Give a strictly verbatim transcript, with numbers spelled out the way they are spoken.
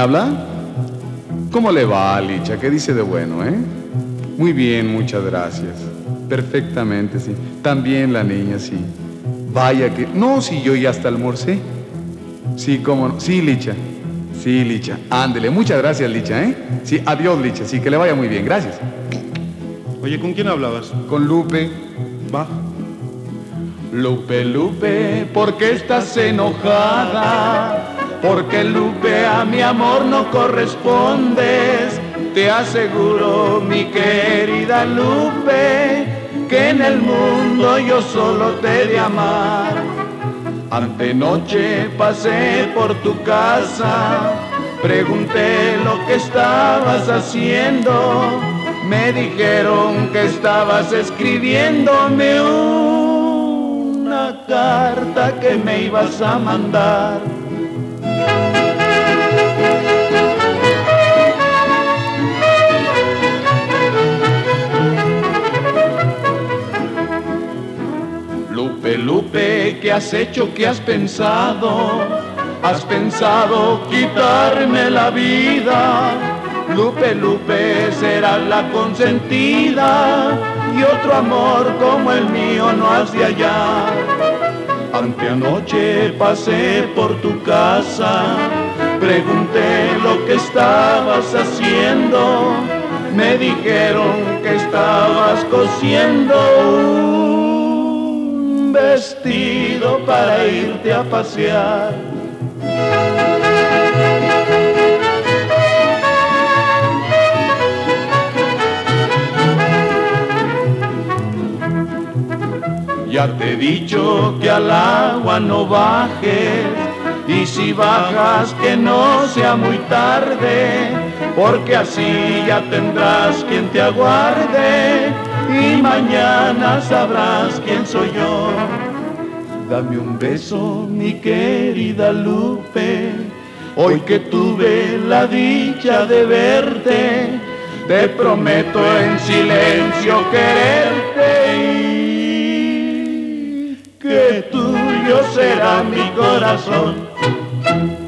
habla? ¿Cómo le va, Licha? ¿Qué dice de bueno, eh? Muy bien, muchas gracias. Perfectamente, sí. También la niña, sí. Vaya que... No, sí, yo ya hasta almorcé. Sí, cómo no. Sí, Licha. Sí, Licha. Ándele. Muchas gracias, Licha, ¿eh? Sí, adiós, Licha. Sí, que le vaya muy bien. Gracias. Oye, ¿con quién hablabas? Con Lupe. Va. Lupe, Lupe, ¿por qué estás enojada? Porque, Lupe, a mi amor no correspondes. Te aseguro, mi querida Lupe, que en el mundo yo solo te he de amar. Antenoche pasé por tu casa, pregunté lo que estabas haciendo. Me dijeron que estabas escribiéndome una carta que me ibas a mandar. Lupe, Lupe, ¿qué has hecho? ¿Qué has pensado? ¿Has pensado quitarme la vida? Lupe, Lupe, serás la consentida y otro amor como el mío no has de hallar. Anteanoche pasé por tu casa, pregunté lo que estabas haciendo. Me dijeron que estabas cosiendo un vestido para irte a pasear. Ya te he dicho que al agua no bajes, y si bajas que no sea muy tarde, porque así ya tendrás quien te aguarde y mañana sabrás quién soy yo. Dame un beso, mi querida Lupe, hoy que tuve la dicha de verte, te prometo en silencio quererte y que tuyo será mi corazón.